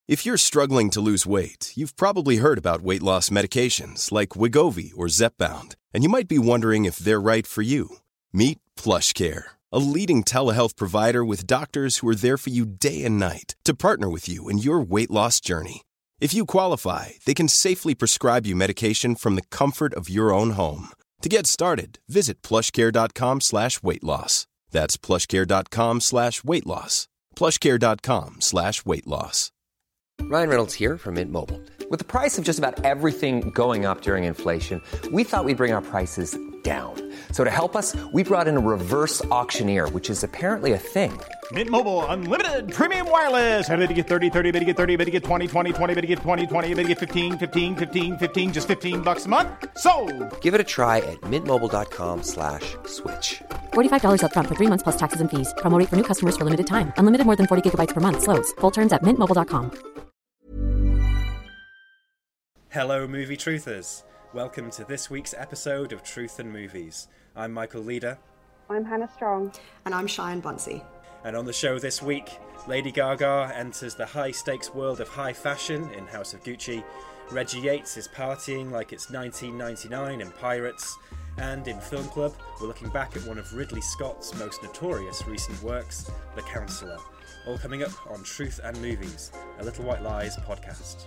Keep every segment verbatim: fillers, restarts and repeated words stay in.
If you're struggling to lose weight, you've probably heard about weight loss medications like Wegovy or Zepbound, and you might be wondering if they're right for you. Meet PlushCare, a leading telehealth provider with doctors who are there for you day and night to partner with you in your weight loss journey. If you qualify, they can safely prescribe you medication from the comfort of your own home. To get started, visit plushcare.com slash weight loss. That's plushcare.com slash weight loss. plushcare.com slash weight loss. Ryan Reynolds here from Mint Mobile. With the price of just about everything going up during inflation, we thought we'd bring our prices down. So to help us, we brought in a reverse auctioneer, which is apparently a thing. Mint Mobile Unlimited Premium Wireless. How to get thirty, thirty, how to get thirty, how to get twenty, twenty, twenty, how to get twenty, twenty, how to get fifteen, fifteen, fifteen, fifteen, just fifteen bucks a month? Sold! Give it a try at mintmobile.com slash switch. forty-five dollars up front for three months plus taxes and fees. Promo rate for new customers for limited time. Unlimited more than forty gigabytes per month. Slows full terms at mint mobile dot com. Hello, movie truthers. Welcome to this week's episode of Truth and Movies. I'm Michael Leader. I'm Hannah Strong. And I'm Cheyenne Bunsey. And on the show this week, Lady Gaga enters the high-stakes world of high fashion in House of Gucci. Reggie Yates is partying like it's nineteen ninety-nine in Pirates. And in Film Club, we're looking back at one of Ridley Scott's most notorious recent works, The Counselor. All coming up on Truth and Movies, a Little White Lies podcast.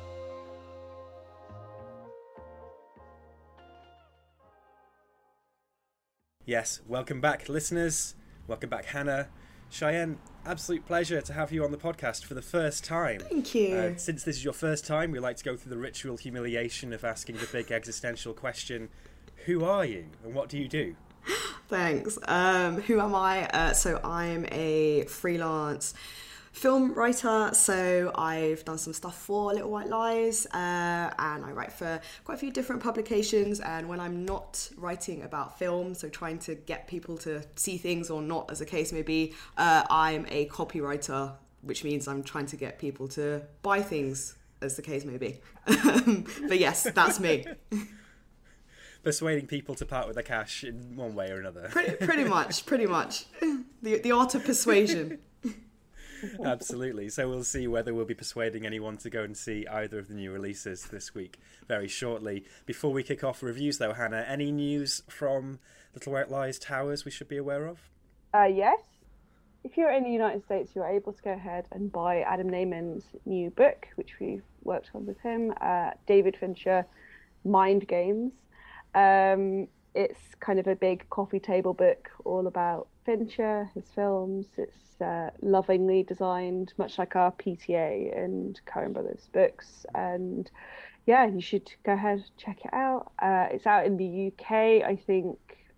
Yes, welcome back, listeners. Welcome back, Hannah. Cheyenne, absolute pleasure to have you on the podcast for the first time. Thank you. Uh, since this is your first time, we like to go through the ritual humiliation of asking the big existential question, who are you and what do you do? Thanks. Um, who am I? Uh, so I'm a freelance film writer, so I've done some stuff for Little White Lies, uh, and I write for quite a few different publications, and when I'm not writing about film, so trying to get people to see things or not, as the case may be, uh, I'm a copywriter, which means I'm trying to get people to buy things, as the case may be. But yes, that's me. Persuading people to part with their cash in one way or another. Pretty, pretty much, pretty much. The, the art of persuasion. Absolutely. So we'll see whether we'll be persuading anyone to go and see either of the new releases this week very shortly. Before we kick off reviews though, Hannah, any news from Little White Lies Towers we should be aware of? Uh, yes. If you're in the United States, you're able to go ahead and buy Adam Nayman's new book, which we've worked on with him, uh, David Fincher, Mind Games. Um, it's kind of a big coffee table book all about Fincher, his films. It's uh, lovingly designed, much like our P T A and Coen Brothers books. And yeah, you should go ahead, check it out. Uh, it's out in the U K, I think,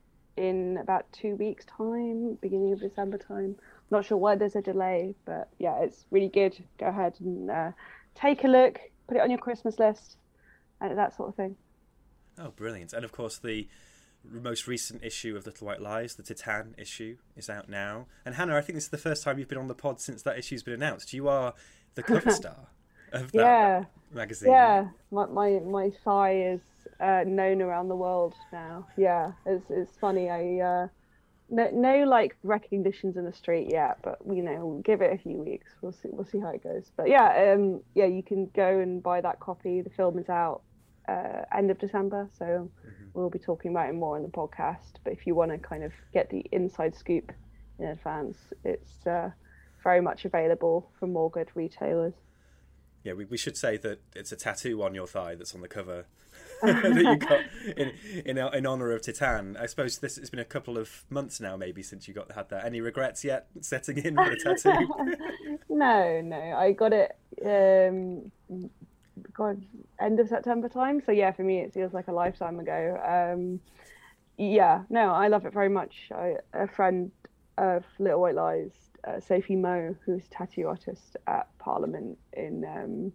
in about two weeks' time, beginning of December time. I'm not sure why there's a delay, but yeah, it's really good. Go ahead and uh, take a look, put it on your Christmas list, and that sort of thing. Oh, brilliant. And of course, the most recent issue of Little White Lies, the Titan issue, is out now. And Hannah, I think this is the first time you've been on the pod since that issue's been announced. You are the cover star of that yeah. magazine. Yeah, my my, my thigh is uh, known around the world now. Yeah, it's it's funny. I uh, no no like recognitions in the street yet, but you know, we'll give it a few weeks. We'll see we'll see how it goes. But yeah, um, yeah, you can go and buy that copy. The film is out uh, end of December, so mm-hmm. we'll be talking about it more in the podcast. But if you want to kind of get the inside scoop in advance, it's uh, very much available from more good retailers. Yeah, we, we should say that it's a tattoo on your thigh that's on the cover that you got in, in in honour of Titan. I suppose this has been a couple of months now, maybe, since you got had that. Any regrets yet setting in for the tattoo? no, no, I got it. Um, God, end of September time. So yeah, for me, it feels like a lifetime ago. Um, yeah, no, I love it very much. I, a friend of Little White Lies, uh, Sophie Moe, who's a tattoo artist at Parliament in um,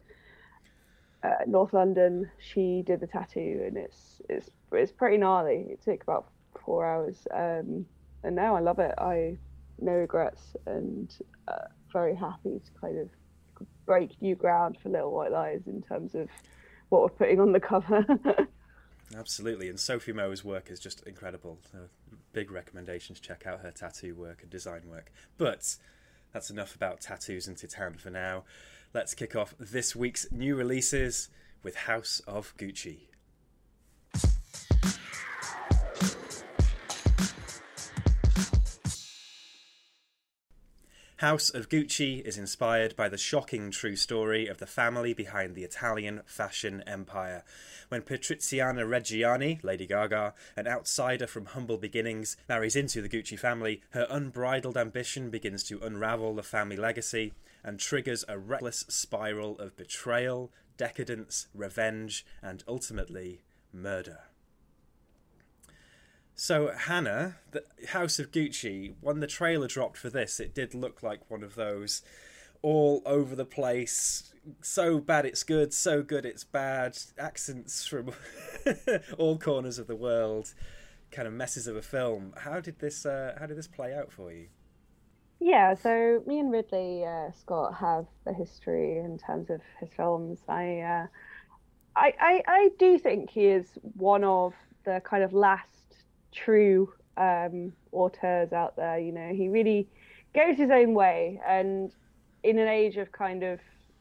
uh, North London, she did the tattoo, and it's it's it's pretty gnarly. It took about four hours, um, and now I love it. I no regrets, and uh, very happy to kind of break new ground for Little White Lies in terms of what we're putting on the cover. Absolutely, and Sophie Moe's work is just incredible. Uh, big recommendation to check out her tattoo work and design work. But that's enough about tattoos and Titan for now. let's kick off this week's new releases with House of Gucci. House of Gucci is inspired by the shocking true story of the family behind the Italian fashion empire. When Patriziana Reggiani, Lady Gaga, an outsider from humble beginnings, marries into the Gucci family, her unbridled ambition begins to unravel the family legacy and triggers a reckless spiral of betrayal, decadence, revenge, and ultimately murder. So, Hannah, the House of Gucci, when the trailer dropped for this, it did look like one of those all over the place, so bad it's good, so good it's bad, accents from all corners of the world, kind of messes of a film. How did this, uh, how did this play out for you? Yeah, so me and Ridley uh, Scott have a history in terms of his films. I, uh, I, I, I do think he is one of the kind of last true um auteurs out there. You know, he really goes his own way, and in an age of kind of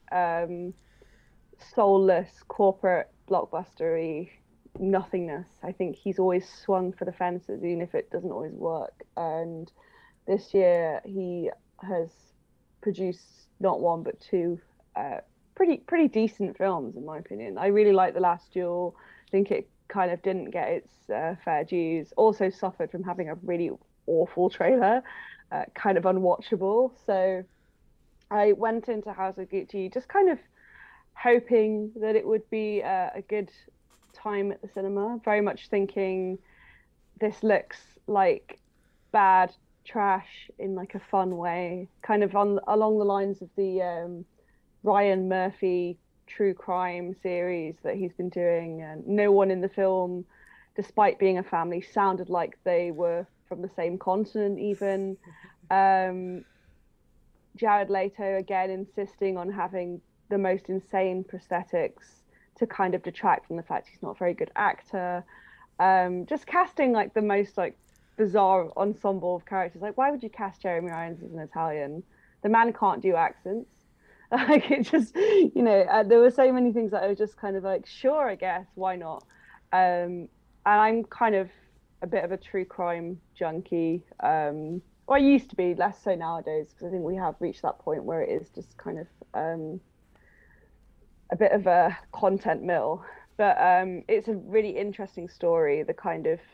um soulless corporate blockbustery nothingness, I think he's always swung for the fences, even if it doesn't always work. And this year he has produced not one but two uh pretty pretty decent films, in my opinion. I really like The Last Duel. I think it kind of didn't get its uh, fair dues. Also suffered from having a really awful trailer, uh, kind of unwatchable. So I went into House of Gucci just kind of hoping that it would be uh, a good time at the cinema. Very much thinking this looks like bad trash in like a fun way, kind of on along the lines of the um, Ryan Murphy true crime series that he's been doing. And no one in the film, despite being a family, sounded like they were from the same continent even. Um, Jared Leto again insisting on having the most insane prosthetics to kind of detract from the fact he's not a very good actor. Um, just casting like the most like bizarre ensemble of characters. Like, why would you cast Jeremy Irons as an Italian? The man can't do accents. Like, it just, you know, uh, there were so many things that I was just kind of like, sure, I guess, why not? Um, and I'm kind of a bit of a true crime junkie. Um, or I used to be, less so nowadays, because I think we have reached that point where it is just kind of um, a bit of a content mill. But um, it's a really interesting story, the kind of,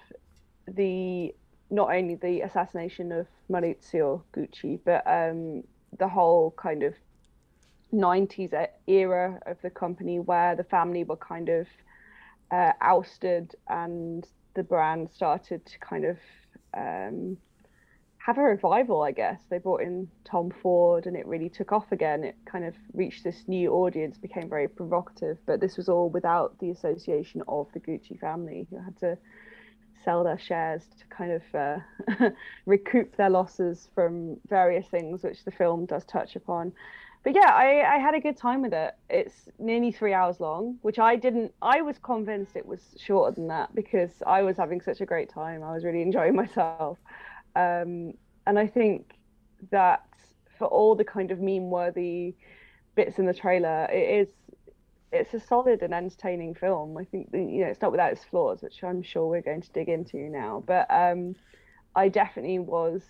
the, not only the assassination of Maurizio Gucci, but um, the whole kind of nineties era of the company where the family were kind of uh, ousted and the brand started to kind of um, have a revival, I guess. They brought in Tom Ford and it really took off again. It kind of reached this new audience, became very provocative, but this was all without the association of the Gucci family, who had to sell their shares to kind of uh, recoup their losses from various things, which the film does touch upon. But yeah, I, I had a good time with it. It's nearly three hours long, which I didn't, I was convinced it was shorter than that because I was having such a great time. I was really enjoying myself. Um, and I think that for all the kind of meme-worthy bits in the trailer, it is, it's a solid and entertaining film. I think, you know, it's not without its flaws, which I'm sure we're going to dig into now. But um, I definitely was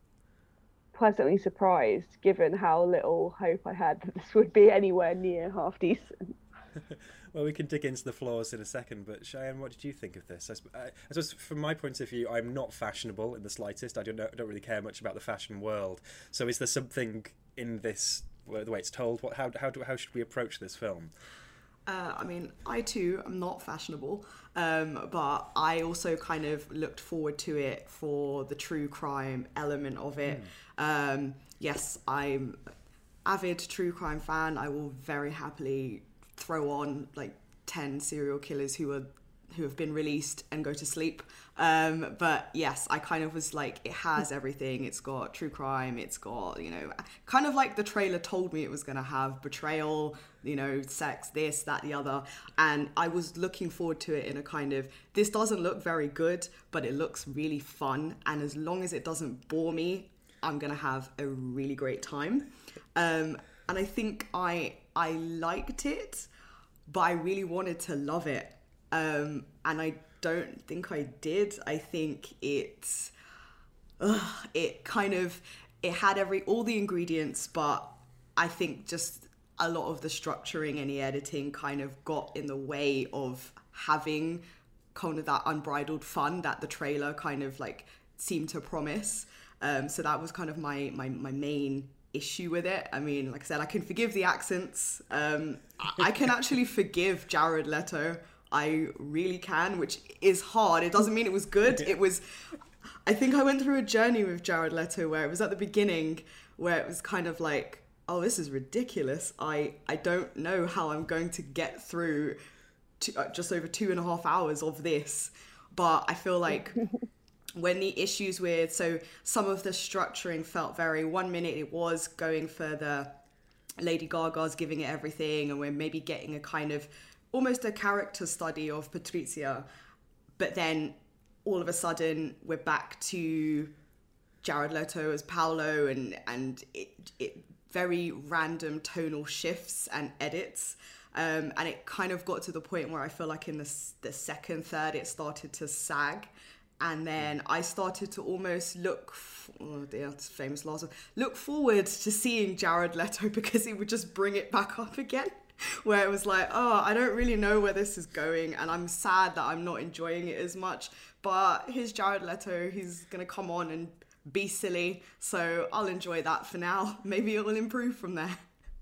pleasantly surprised, given how little hope I had that this would be anywhere near half decent. Well, we can dig into the flaws in a second, but Cheyenne, what did you think of this? I, I suppose from my point of view, I'm not fashionable in the slightest. I don't know, I don't really care much about the fashion world. So is there something in this, the way it's told? What, how, how, do, how should we approach this film? Uh, I mean, I too am not fashionable, um, but I also kind of looked forward to it for the true crime element of it. Mm. Um, yes, I'm avid true crime fan. I will very happily throw on like ten serial killers who are who have been released and go to sleep. Um, but yes, I kind of was like, it has everything. It's got true crime. It's got, you know, kind of like the trailer told me it was going to have betrayal, you know, sex, this, that, the other. And I was looking forward to it in a kind of, this doesn't look very good, but it looks really fun. And as long as it doesn't bore me, I'm going to have a really great time. Um, and I think I I liked it, but I really wanted to love it. Um, and I don't think I did. I think it, uh, it kind of, it had every, all the ingredients, but I think just a lot of the structuring and the editing kind of got in the way of having kind of that unbridled fun that the trailer kind of like seemed to promise. Um, so that was kind of my, my, my main issue with it. I mean, like I said, I can forgive the accents. Um, I can actually forgive Jared Leto. I really can, which is hard. It doesn't mean it was good. It was, I think I went through a journey with Jared Leto where it was at the beginning where it was kind of like, oh, this is ridiculous. I, I don't know how I'm going to get through two, uh, just over two and a half hours of this. But I feel like when the issues with, so some of the structuring felt very, one minute it was going for the Lady Gaga's giving it everything, and we're maybe getting a kind of almost a character study of Patrizia, but then all of a sudden we're back to Jared Leto as Paolo, and and it, it very random tonal shifts and edits, um, and it kind of got to the point where I feel like in the the second third it started to sag. And then I started to almost look, oh dear, that's famous last one, look forward to seeing Jared Leto, because he would just bring it back up again, where it was like, oh, I don't really know where this is going, and I'm sad that I'm not enjoying it as much, but here's Jared Leto, he's going to come on and be silly, so I'll enjoy that for now. Maybe it will improve from there.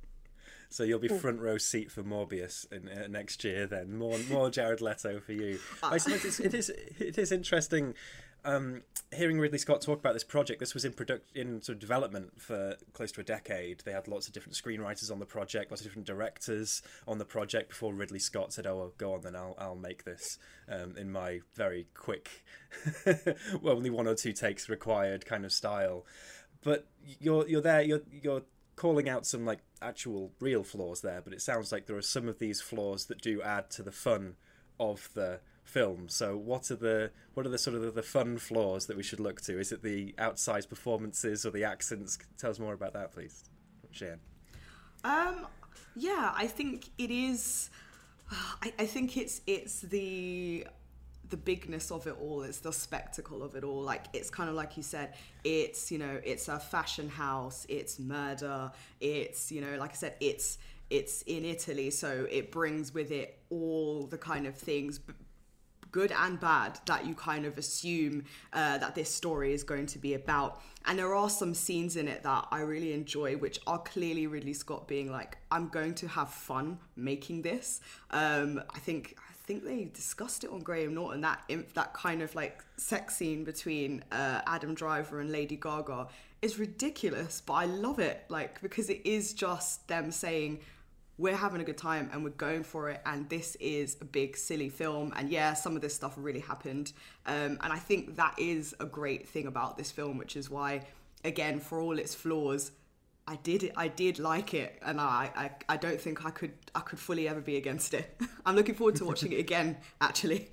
So you'll be front row seat for Morbius in uh, next year then. More more Jared Leto for you. I suppose it's, it is it is interesting um, hearing Ridley Scott talk about this project. This was in product in sort of development for close to a decade. They had lots of different screenwriters on the project, lots of different directors on the project before Ridley Scott said, "Oh, well, go on then, I'll I'll make this um, in my very quick, well, only one or two takes required kind of style." But you're you're there. You're you're calling out some like actual real flaws there, but it sounds like there are some of these flaws that do add to the fun of the film. So what are the what are the sort of the, the fun flaws that we should look to? Is it the outsized performances or the accents? Tell us more about that, please, Cheyenne. Um, yeah, I think it is. I, I think it's it's the the bigness of it all. It's the spectacle of it all. Like, it's kind of like you said, it's, you know, it's a fashion house, it's murder, it's, you know, like I said, it's it's in Italy, so it brings with it all the kind of things, good and bad, that you kind of assume uh, that this story is going to be about. And there are some scenes in it that I really enjoy, which are clearly Ridley Scott being like, I'm going to have fun making this. Um, I think I think they discussed it on Graham Norton, that that kind of like sex scene between uh, Adam Driver and Lady Gaga is ridiculous, but I love it, like, because it is just them saying, we're having a good time and we're going for it, and this is a big silly film, and yeah, some of this stuff really happened, um, and I think that is a great thing about this film, which is why, again, for all its flaws, I did it. I did like it, and I, I, I don't think I could I could fully ever be against it. I'm looking forward to watching it again, actually.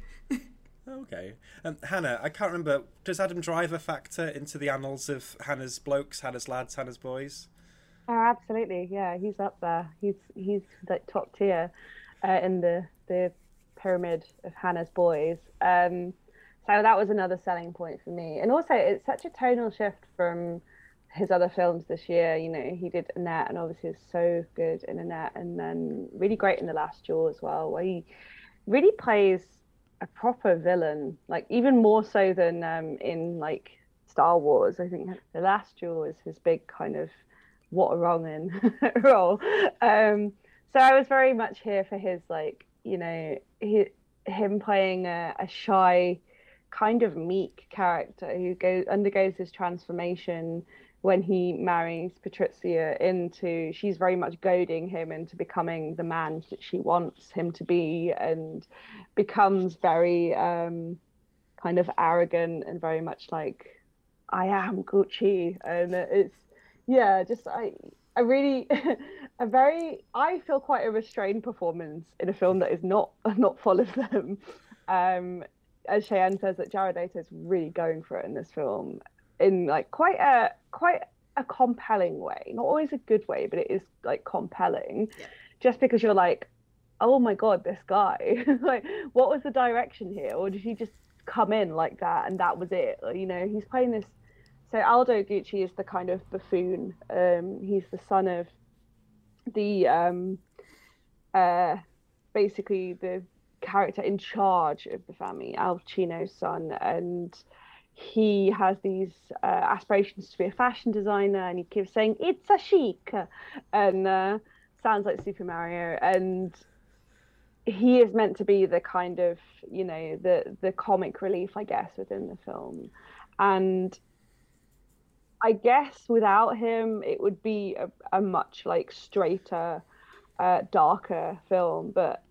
Okay. Um, Hannah, I can't remember, does Adam Driver factor into the annals of Hannah's blokes, Hannah's lads, Hannah's boys? Oh, absolutely, yeah, he's up there. He's he's like top tier uh, in the the pyramid of Hannah's boys. Um, so that was another selling point for me, and also it's such a tonal shift from his other films this year. You know, he did Annette, and obviously is so good in Annette, and then really great in The Last Duel as well, where he really plays a proper villain, like even more so than um, in like Star Wars. I think The Last Duel is his big kind of what a wrong in role. Um, so I was very much here for his, like, you know, he, him playing a, a shy, kind of meek character who goes undergoes this transformation when he marries Patrizia into, she's very much goading him into becoming the man that she wants him to be, and becomes very um, kind of arrogant and very much like, I am Gucci. And it's, yeah, just I, I really, a very, I feel quite a restrained performance in a film that is not not full of them. Um, as Cheyenne says, that Jared Leto is really going for it in this film, in like quite a quite a compelling way. Not always a good way, but it is like compelling. Yeah. just because you're like, oh my god, this guy, like, what was the direction here, or did he just come in like that and that was it? You know, he's playing this. So Aldo Gucci is the kind of buffoon. Um, he's the son of the um, uh, basically the character in charge of the family, Al Pacino's son, and he has these uh, aspirations to be a fashion designer, and he keeps saying it's a chic, and uh, sounds like Super Mario, and he is meant to be the kind of, you know, the the comic relief, I guess, within the film. And I guess without him it would be a, a much like straighter, uh, darker film, but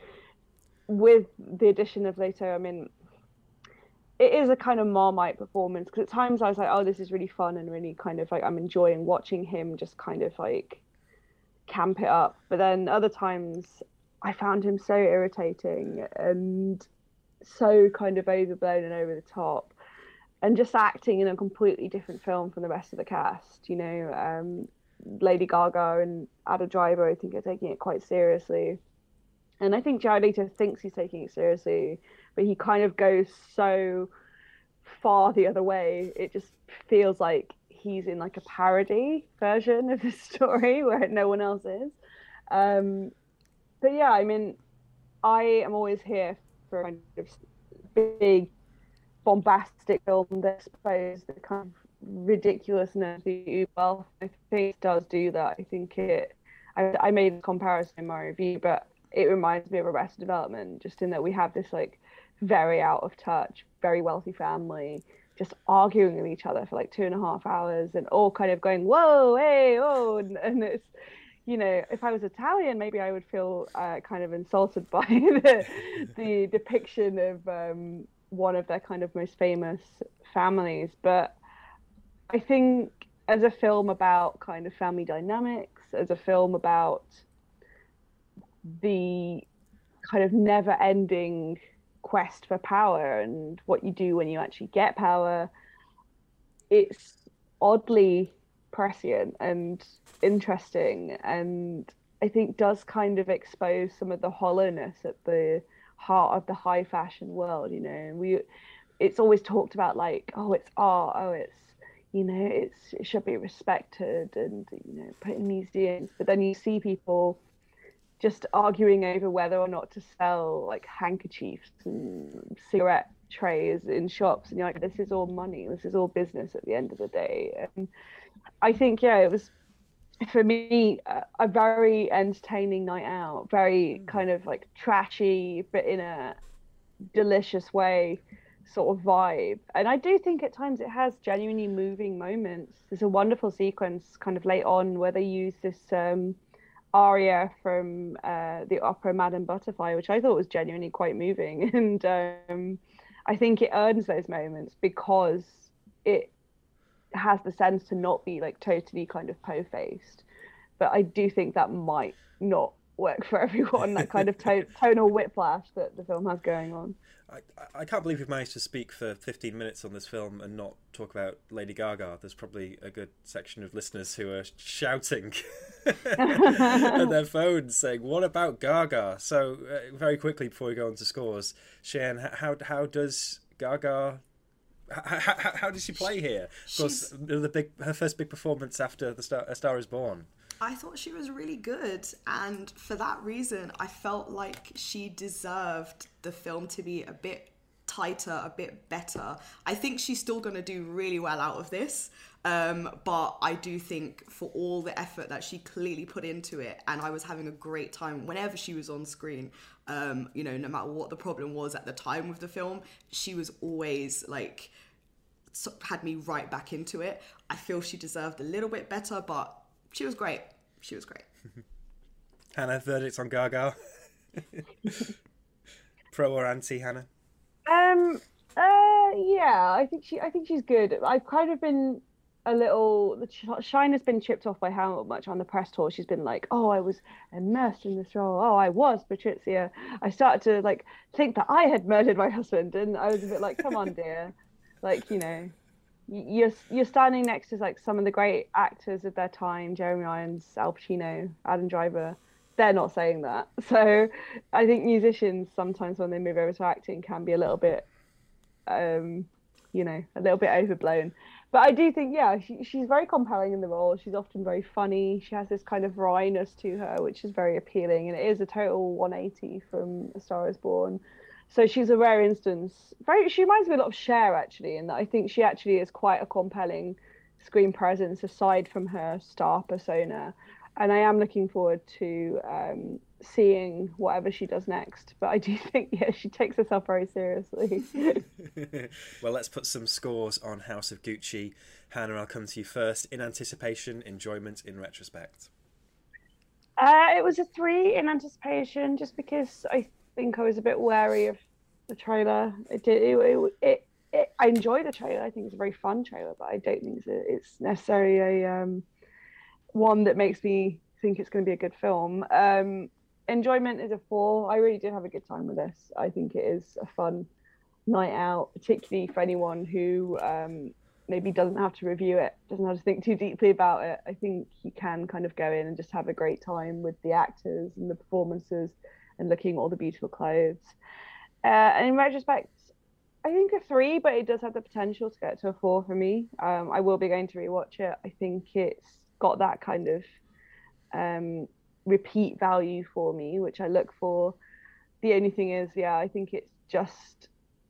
with the addition of Leto, I mean, it is a kind of Marmite performance, because at times I was like, oh, this is really fun and really kind of like I'm enjoying watching him just kind of like camp it up. But then other times I found him so irritating and so kind of overblown and over the top, and just acting in a completely different film from the rest of the cast. You know, um, Lady Gaga and Adam Driver, I think, are taking it quite seriously. And I think Jared Leto thinks he's taking it seriously, but he kind of goes so far the other way. It just feels like he's in like a parody version of the story where no one else is. Um, but yeah, I mean, I am always here for a kind of big, bombastic film that exposes the kind of ridiculousness the well. I think it does do that. I think it. I, I made a comparison in my review, but it reminds me of Arrested Development, just in that we have this like very out of touch, very wealthy family just arguing with each other for like two and a half hours and all kind of going, whoa, hey, oh, and, and it's, you know, if I was Italian, maybe I would feel uh, kind of insulted by the, the depiction of um, one of their kind of most famous families. But I think as a film about kind of family dynamics, as a film about the kind of never-ending quest for power and what you do when you actually get power, it's oddly prescient and interesting, and I think does kind of expose some of the hollowness at the heart of the high fashion world. You know, we it's always talked about like, oh, it's art, oh, it's, you know, it's it should be respected and, you know, put in museums, but then you see people just arguing over whether or not to sell like handkerchiefs and cigarette trays in shops, and you're like, this is all money, this is all business at the end of the day. And I think, yeah, it was for me a, a very entertaining night out, very kind of like trashy but in a delicious way sort of vibe. And I do think at times it has genuinely moving moments. There's a wonderful sequence kind of late on where they use this um aria from uh, the opera Madame Butterfly, which I thought was genuinely quite moving, and um, I think it earns those moments because it has the sense to not be like totally kind of po-faced. But I do think that might not work for everyone, that kind of to- tonal whiplash that the film has going on. I, I can't believe we've managed to speak for fifteen minutes on this film and not talk about Lady Gaga. There's probably a good section of listeners who are shouting at their phones saying, what about Gaga? So uh, very quickly before we go on to scores, Cheyenne, how how does Gaga, how, how, how does she play here? Of course, the big her first big performance after the Star, A Star Is Born. I thought she was really good, and for that reason I felt like she deserved the film to be a bit tighter, a bit better. I think she's still going to do really well out of this, um, but I do think for all the effort that she clearly put into it, and I was having a great time whenever she was on screen, um, you know, no matter what the problem was at the time with the film, she was always like, had me right back into it. I feel she deserved a little bit better, but she was great. She was great. Hannah, verdicts on Gaga? Pro or anti, Hannah? Um. Uh. Yeah. I think she. I think she's good. I've kind of been a little. The shine has been chipped off by how much on the press tour she's been like, oh, I was immersed in this role. Oh, I was Patrizia. I started to like think that I had murdered my husband, and I was a bit like, come on, dear. Like, you know. You're you're standing next to like some of the great actors of their time, Jeremy Irons, Al Pacino, Adam Driver. they're not saying that. So I think musicians sometimes when they move over to acting can be a little bit, um, you know, a little bit overblown. But I do think, yeah, she, she's very compelling in the role. She's often very funny. She has this kind of wryness to her, which is very appealing. And it is a total one eighty from A Star Is Born. So she's a rare instance. Very, she reminds me a lot of Cher, actually, in that I think she actually is quite a compelling screen presence aside from her star persona. And I am looking forward to um, seeing whatever she does next. But I do think, yeah, she takes herself very seriously. Well, let's put some scores on House of Gucci. Hannah, I'll come to you first. In anticipation, enjoyment, in retrospect. Uh, it was a three in anticipation, just because I think I was a bit wary of the trailer. It did. It, it, it, it, I enjoy the trailer. I think it's a very fun trailer, but I don't think it's, a, it's necessarily a... Um, one that makes me think it's going to be a good film. Um, enjoyment is a four. I really did have a good time with this. I think it is a fun night out, particularly for anyone who um, maybe doesn't have to review it, doesn't have to think too deeply about it. I think you can kind of go in and just have a great time with the actors and the performances and looking at all the beautiful clothes. Uh, and in retrospect, I think a three, but it does have the potential to get to a four for me. Um, I will be going to rewatch it. I think it's got that kind of um, repeat value for me, which I look for. The only thing is, yeah, I think it's just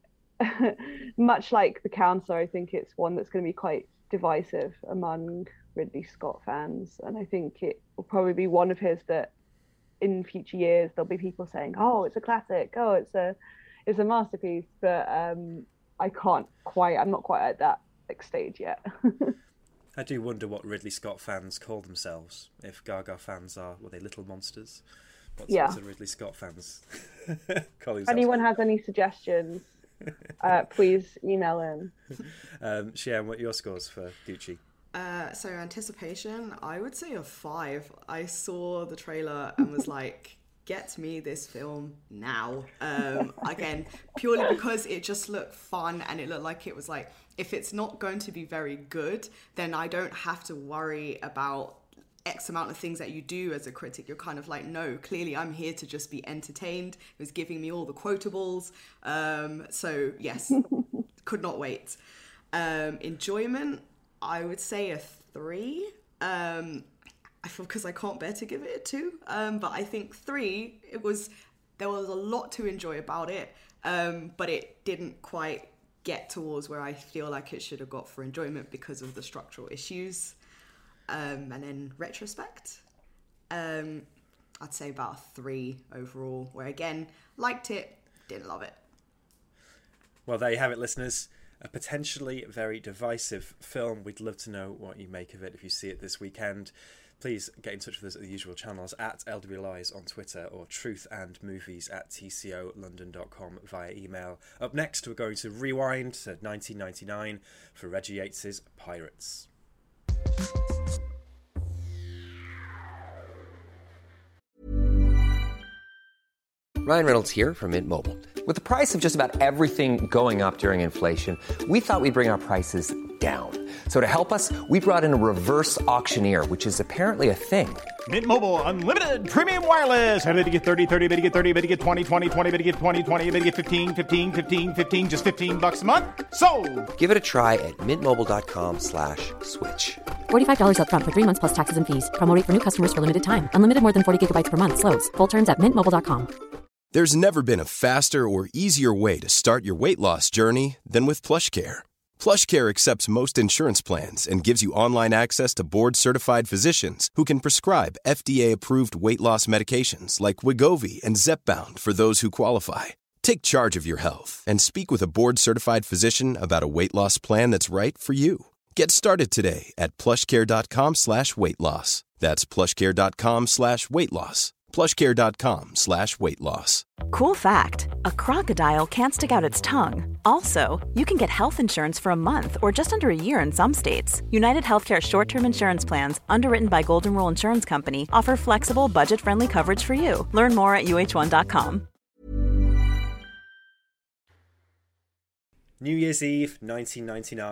much like The Counselor. I think it's one that's going to be quite divisive among Ridley Scott fans, and I think it will probably be one of his that in future years there'll be people saying, "Oh, it's a classic. Oh, it's a it's a masterpiece." But um, I can't quite. I'm not quite at that like, stage yet. I do wonder what Ridley Scott fans call themselves. If Gaga fans are, were they little monsters? What's, yeah. what's the Ridley Scott fans call themselves? If anyone has any suggestions, uh, please email in. Um, Sharon, what are your scores for Gucci? Uh, so anticipation, I would say a five. I saw the trailer and was like, get me this film now. Um, again, purely because it just looked fun and it looked like it was like, if it's not going to be very good, then I don't have to worry about X amount of things that you do as a critic. You're kind of like, no, clearly I'm here to just be entertained. It was giving me all the quotables. Um, so yes, could not wait. Um, enjoyment, I would say a three. Um, I feel because I can't bear to give it a two. Um, but I think three, it was, there was a lot to enjoy about it. Um, but it didn't quite get towards where I feel like it should have got for enjoyment because of the structural issues. Um, and then retrospect, um, I'd say about a three overall, where again, liked it, didn't love it. Well, there you have it, listeners. A potentially very divisive film. We'd love to know what you make of it if you see it this weekend. Please get in touch with us at the usual channels, at L W Lies on Twitter or truthandmovies at t c o london dot com via email. Up next, we're going to rewind to nineteen ninety-nine for Reggie Yates's Pirates. Ryan Reynolds here from Mint Mobile. With the price of just about everything going up during inflation, we thought we'd bring our prices down. So to help us, we brought in a reverse auctioneer, which is apparently a thing. Mint Mobile Unlimited Premium Wireless. How to get thirty, thirty, how to get thirty, how to get twenty, twenty, twenty, how to get twenty, twenty, how to get fifteen, fifteen, fifteen, fifteen, just fifteen bucks a month? Sold! Give it a try at mintmobile.com slash switch. forty-five dollars up front for three months plus taxes and fees. Promo rate for new customers for limited time. Unlimited more than forty gigabytes per month. Slows full terms at mint mobile dot com. There's never been a faster or easier way to start your weight loss journey than with PlushCare. PlushCare accepts most insurance plans and gives you online access to board-certified physicians who can prescribe F D A-approved weight loss medications like Wegovy and Zepbound for those who qualify. Take charge of your health and speak with a board-certified physician about a weight loss plan that's right for you. Get started today at plushcare.com slash weight loss. That's plushcare.com slash weight loss. plushcare.com slash weight loss. Cool fact, a crocodile can't stick out its tongue. Also, you can get health insurance for a month or just under a year in some states. United Healthcare short-term insurance plans, underwritten by Golden Rule Insurance Company, offer flexible, budget-friendly coverage for you. Learn more at u h one dot com. New Year's Eve, nineteen ninety-nine.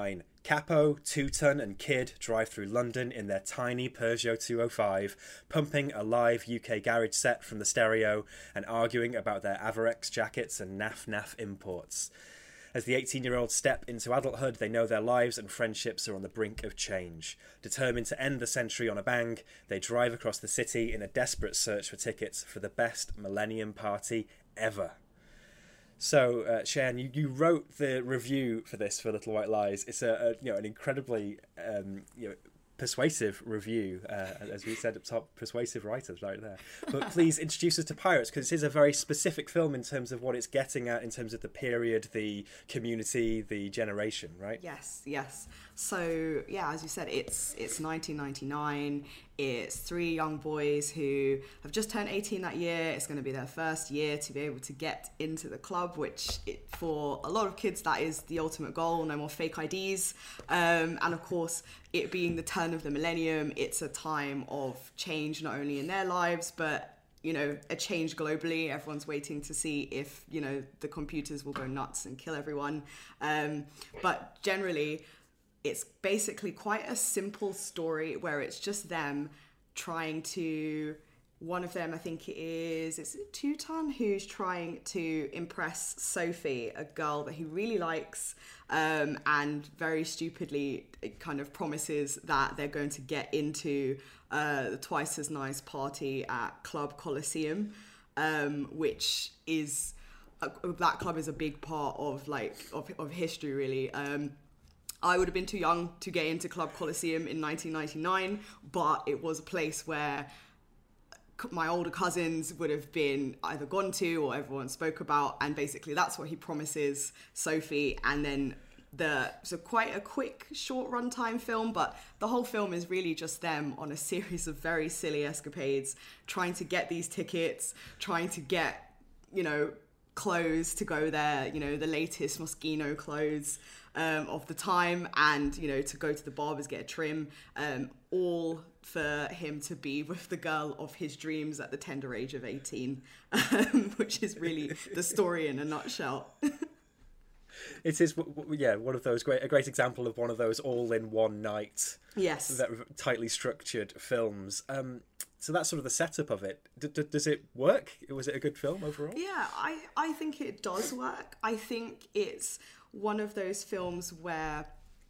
Capo, Two-Ton and Kid drive through London in their tiny Peugeot two oh five, pumping a live U K garage set from the stereo and arguing about their Avarex jackets and naff naff imports. As the eighteen-year-olds step into adulthood, they know their lives and friendships are on the brink of change. Determined to end the century on a bang, they drive across the city in a desperate search for tickets for the best millennium party ever. So, uh, Cheyenne, you, you wrote the review for this for Little White Lies. It's a, a you know an incredibly um, you know persuasive review, uh, as we said up top, persuasive writers right there. But please introduce us to Pirates, because it is a very specific film in terms of what it's getting at, in terms of the period, the community, the generation, right? Yes, yes. So yeah, as you said, it's it's nineteen ninety-nine. It's three young boys who have just turned eighteen that year. It's going to be their first year to be able to get into the club, which it, for a lot of kids, that is the ultimate goal. No more fake I Ds. Um, and of course, it being the turn of the millennium, it's a time of change, not only in their lives, but, you know, a change globally. Everyone's waiting to see if, you know, the computers will go nuts and kill everyone. Um, but generally, it's basically quite a simple story where it's just them trying to, one of them, I think it is, is it Two-Ton, who's trying to impress Sophie, a girl that he really likes, um, and very stupidly it kind of promises that they're going to get into uh, the Twice as Nice party at Club Coliseum, um, which is, uh, that club is a big part of like, of, of history really. Um, I would have been too young to get into Club Coliseum in nineteen ninety-nine, but it was a place where my older cousins would have been either gone to or everyone spoke about, and basically that's what he promises Sophie. And then the so quite a quick short runtime film, but the whole film is really just them on a series of very silly escapades, trying to get these tickets, trying to get, you know, clothes to go there, you know, the latest Moschino clothes um, of the time, and, you know, to go to the barbers, get a trim, um, all for him to be with the girl of his dreams at the tender age of eighteen, um, which is really the story in a nutshell. It is, yeah, one of those great, a great example of one of those all-in-one night, yes, that tightly structured films. Um, so that's sort of the setup of it. D- d- does it work? Was it a good film overall? Yeah, I, I think it does work. I think it's one of those films where,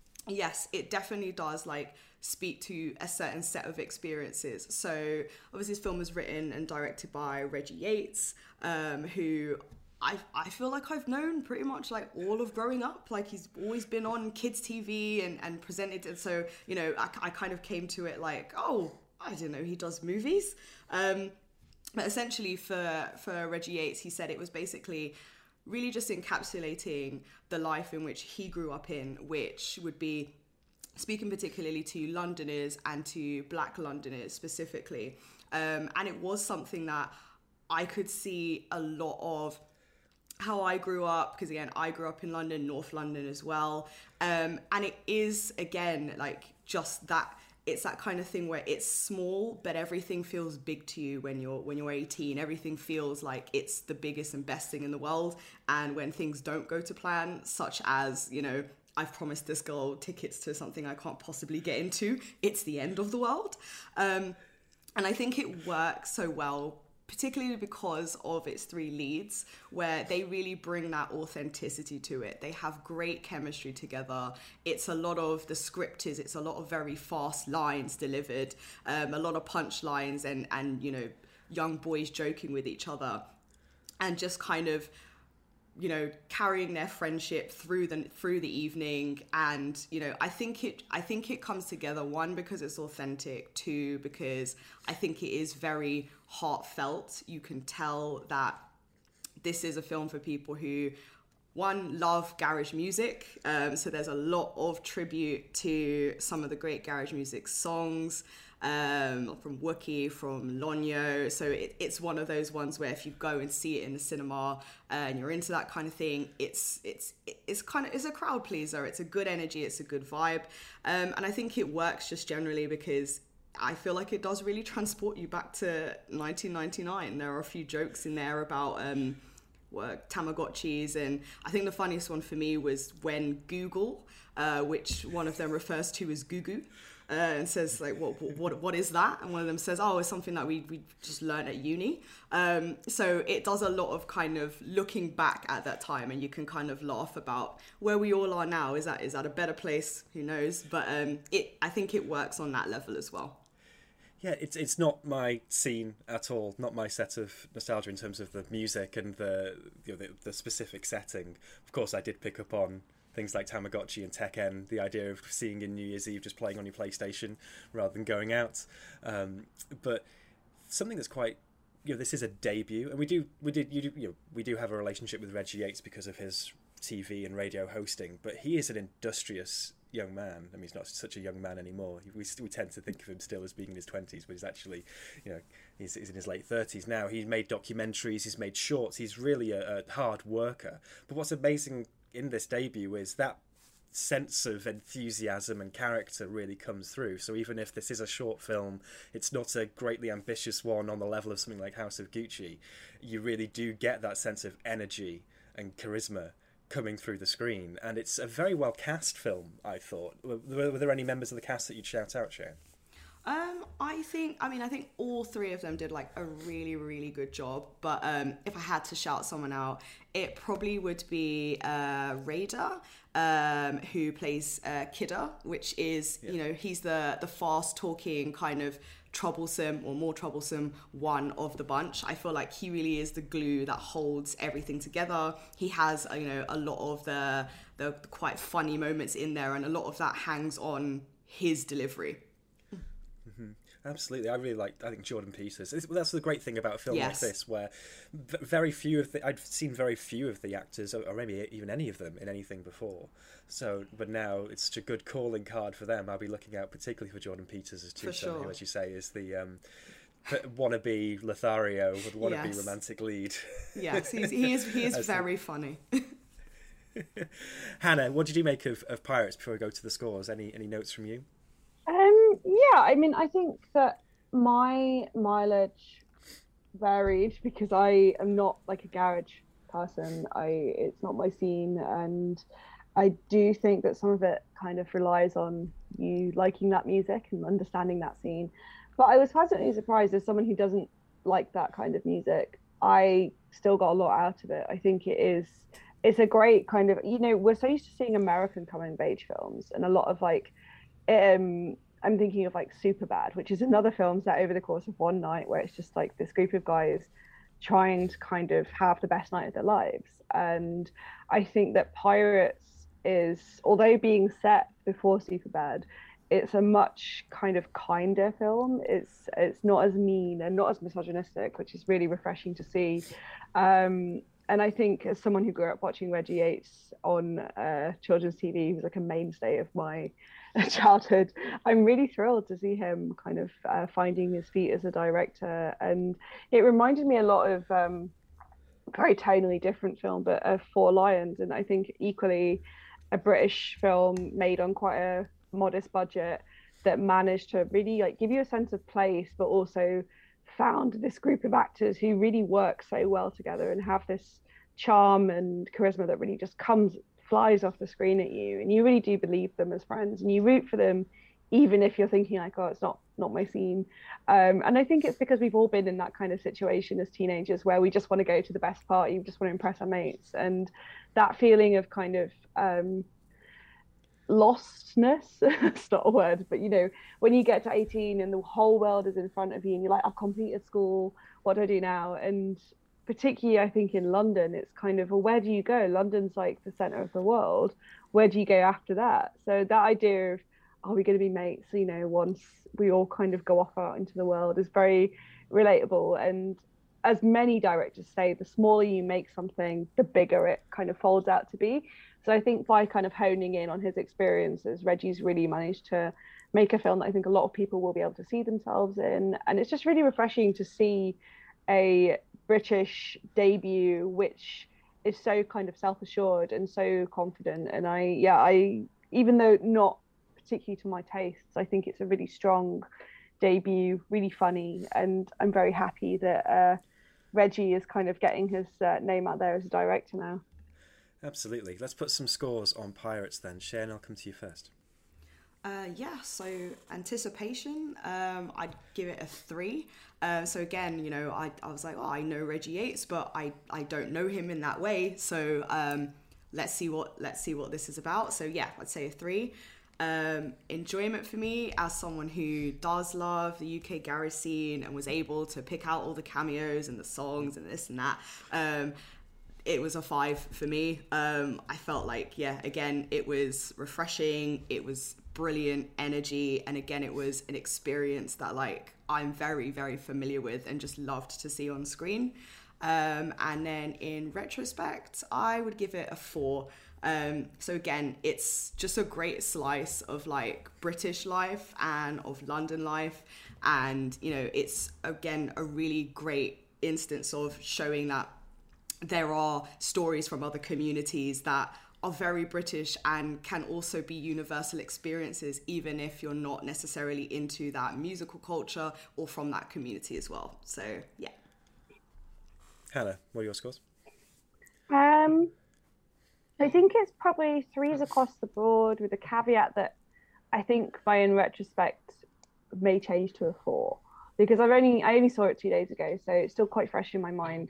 yes, it definitely does like speak to a certain set of experiences. So obviously this film was written and directed by Reggie Yates, um, who I I feel like I've known pretty much like all of growing up. Like he's always been on kids T V and, and presented it. So, you know, I, I kind of came to it like, oh, I don't know, he does movies. Um, but essentially for, for Reggie Yates, he said it was basically really just encapsulating the life in which he grew up in, which would be speaking particularly to Londoners and to Black Londoners specifically. Um, and it was something that I could see a lot of how I grew up, because again, I grew up in London, North London as well. Um, and it is, again, like just that, it's that kind of thing where it's small, but everything feels big to you when you're when you're eighteen. Everything feels like it's the biggest and best thing in the world. And when things don't go to plan, such as, you know, I've promised this girl tickets to something I can't possibly get into, it's the end of the world. Um, and I think it works so well, particularly because of its three leads, where they really bring that authenticity to it. They have great chemistry together. It's a lot of, the script is, it's a lot of very fast lines delivered, um, a lot of punchlines and, and, you know, young boys joking with each other and just kind of, you know, carrying their friendship through the through the evening. And, you know, I think it I think it comes together, one, because it's authentic, two, because I think it is very heartfelt. You can tell that this is a film for people who, one, love garage music. Um, so there's a lot of tribute to some of the great garage music songs, um, from Wookie, from Lonyo. So it, it's one of those ones where if you go and see it in the cinema uh, and you're into that kind of thing, it's it's it's kind of it's a crowd pleaser. It's a good energy. It's a good vibe, um, and I think it works just generally because I feel like it does really transport you back to nineteen ninety-nine. There are a few jokes in there about um, were Tamagotchis, and I think the funniest one for me was when Google, uh, which one of them refers to as Goo Goo, uh, and says like, what, what, what is that? And one of them says, oh, it's something that we, we just learned at uni. Um, so it does a lot of kind of looking back at that time, and you can kind of laugh about where we all are now. Is that, is that a better place? Who knows? But um, it, I think it works on that level as well. Yeah, it's it's not my scene at all, not my set of nostalgia in terms of the music and the, you know, the, the specific setting. Of course, I did pick up on things like Tamagotchi and Tekken, the idea of seeing in New Year's Eve just playing on your PlayStation rather than going out. Um, but something that's quite, you know, this is a debut, and we do we did you do you know we do have a relationship with Reggie Yates because of his T V and radio hosting, but he is an industrious young man. I mean, he's not such a young man anymore. We, we tend to think of him still as being in his twenties, but he's actually, you know, he's, he's in his late thirties now. He's made documentaries, he's made shorts, he's really a, a hard worker. But what's amazing in this debut is that sense of enthusiasm and character really comes through. So even if this is a short film, it's not a greatly ambitious one on the level of something like House of Gucci, you really do get that sense of energy and charisma coming through the screen, and it's a very well cast film, I thought. Were, were there any members of the cast that you'd shout out, Sharon? Um, I think, I mean, I think all three of them did like a really, really good job. But um, if I had to shout someone out, it probably would be uh, Raider, um, who plays uh, Kidder, which is, yeah. you know, he's the the fast talking kind of troublesome or more troublesome one of the bunch. I feel like he really is the glue that holds everything together. He has, you know, a lot of the the quite funny moments in there, and a lot of that hangs on his delivery. Mm-hmm. Absolutely, I really like. I think Jordan Peters. That's the great thing about a film yes. like this, where very few of the I've seen very few of the actors, or maybe even any of them, in anything before. So, but now it's such a good calling card for them. I'll be looking out particularly for Jordan Peters as Tucson, sure. who, as you say, is the um, wannabe Lothario, would wannabe yes. romantic lead. Yes, he's, he is. He is very the... funny. Hannah, what did you make of, of Pirates before we go to the scores? Any any notes from you? Um, yeah, I mean, I think that my mileage varied because I am not like a garage person. I it's not my scene, and I do think that some of it kind of relies on you liking that music and understanding that scene. But I was pleasantly surprised as someone who doesn't like that kind of music. I still got a lot out of it. I think it is it's a great kind of, you know, we're so used to seeing American coming of age films, and a lot of like Um, I'm thinking of like Superbad, which is another film set over the course of one night, where it's just like this group of guys trying to kind of have the best night of their lives. And I think that Pirates is, although being set before Superbad, it's a much kind of kinder film. It's it's not as mean and not as misogynistic, which is really refreshing to see. Um, and I think as someone who grew up watching Reggie Yates on uh, children's T V, who's like a mainstay of my childhood, I'm really thrilled to see him kind of uh, finding his feet as a director. And it reminded me a lot of um, a very tonally different film, but of Four Lions. And I think equally a British film made on quite a modest budget that managed to really like give you a sense of place, but also found this group of actors who really work so well together and have this charm and charisma that really just comes flies off the screen at you, and you really do believe them as friends, and you root for them even if you're thinking like, oh, it's not not my scene. Um, and I think it's because we've all been in that kind of situation as teenagers where we just want to go to the best party, we just want to impress our mates, and that feeling of kind of um lostness it's not a word, but you know, when you get to eighteen and the whole world is in front of you and you're like, I've completed school, what do I do now? And particularly I think in London, it's kind of, well, where do you go? London's like the center of the world, where do you go after that? So that idea of, are we going to be mates, you know, once we all kind of go off out into the world, is very relatable. And as many directors say, the smaller you make something, the bigger it kind of folds out to be. So I think by kind of honing in on his experiences, Reggie's really managed to make a film that I think a lot of people will be able to see themselves in. And it's just really refreshing to see a British debut which is so kind of self-assured and so confident. And I, yeah, I, even though not particularly to my tastes, I think it's a really strong debut, really funny, and I'm very happy that uh, Reggie is kind of getting his uh, name out there as a director now. Absolutely. Let's put some scores on Pirates then. Shane, I'll come to you first. Uh, yeah, so anticipation, um, I'd give it a three. Uh, so again, you know, I, I was like, oh, I know Reggie Yates, but I, I don't know him in that way. So um, let's see what let's see what this is about. So yeah, I'd say a three. Um, enjoyment for me as someone who does love the U K garage scene and was able to pick out all the cameos and the songs and this and that. Um, it was a five for me. Um, I felt like, yeah, again, it was refreshing. It was brilliant energy. And again, it was an experience that like I'm very, very familiar with and just loved to see on screen. Um, and then in retrospect, I would give it a four. Um, so again, it's just a great slice of like British life and of London life. And, you know, it's again, a really great instance of showing that there are stories from other communities that are very British and can also be universal experiences, even if you're not necessarily into that musical culture or from that community as well. So, yeah. Hannah, what are your scores? Um, I think it's probably threes across the board, with the caveat that I think my in retrospect may change to a four, because I've only I only saw it two days ago, so it's still quite fresh in my mind.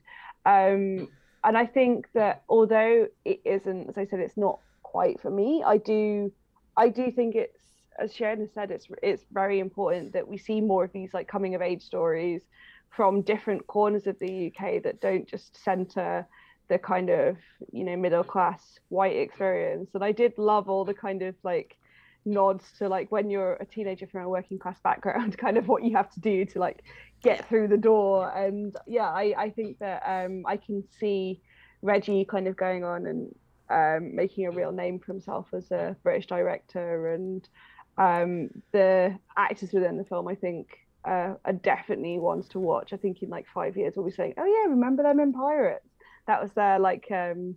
Um, and I think that although it isn't, as I said, it's not quite for me, I do I do think it's, as Sharon has said, it's it's very important that we see more of these like coming of age stories from different corners of the U K that don't just center the kind of, you know, middle class white experience. And I did love all the kind of like nods to like when you're a teenager from a working class background, kind of what you have to do to like get through the door. And yeah, I, I think that um, I can see Reggie kind of going on and um, making a real name for himself as a British director. And um, the actors within the film, I think, uh, are definitely ones to watch. I think in like five years we'll be saying, oh yeah, remember them in Pirates? That was their like um,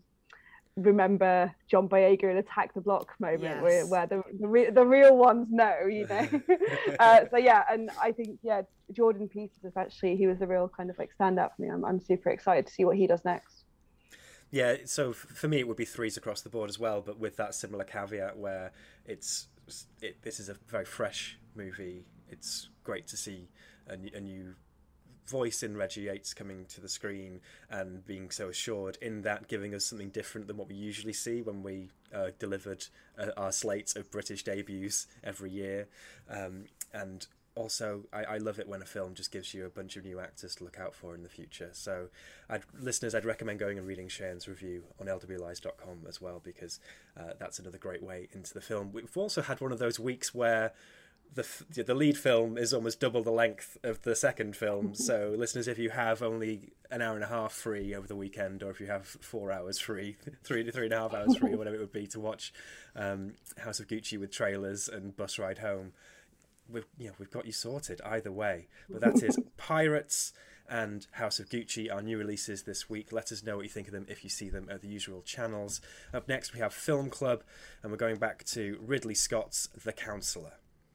remember John Boyega in Attack the Block moment, yes. where, where the the, re- the real ones know, you know. uh, so yeah, and I think yeah, Jordan Peters especially, he was the real kind of like stand up for me. I'm I'm super excited to see what he does next. Yeah, so for me it would be threes across the board as well, but with that similar caveat where it's it, this is a very fresh movie. It's great to see a, a new voice in Reggie Yates coming to the screen and being so assured in that, giving us something different than what we usually see when we uh, delivered uh, our slates of British debuts every year. Um, and also, I, I love it when a film just gives you a bunch of new actors to look out for in the future. So, I'd, listeners, I'd recommend going and reading Shane's review on L W L eyes dot com as well, because uh, that's another great way into the film. We've also had one of those weeks where The the lead film is almost double the length of the second film. So, listeners, if you have only an hour and a half free over the weekend, or if you have four hours free, three to three and a half hours free, or whatever it would be, to watch um, House of Gucci with trailers and Bus Ride Home, we've you know we've got you sorted either way. But that is Pirates and House of Gucci, our new releases this week. Let us know what you think of them if you see them at the usual channels. Up next, we have Film Club, and we're going back to Ridley Scott's The Counselor.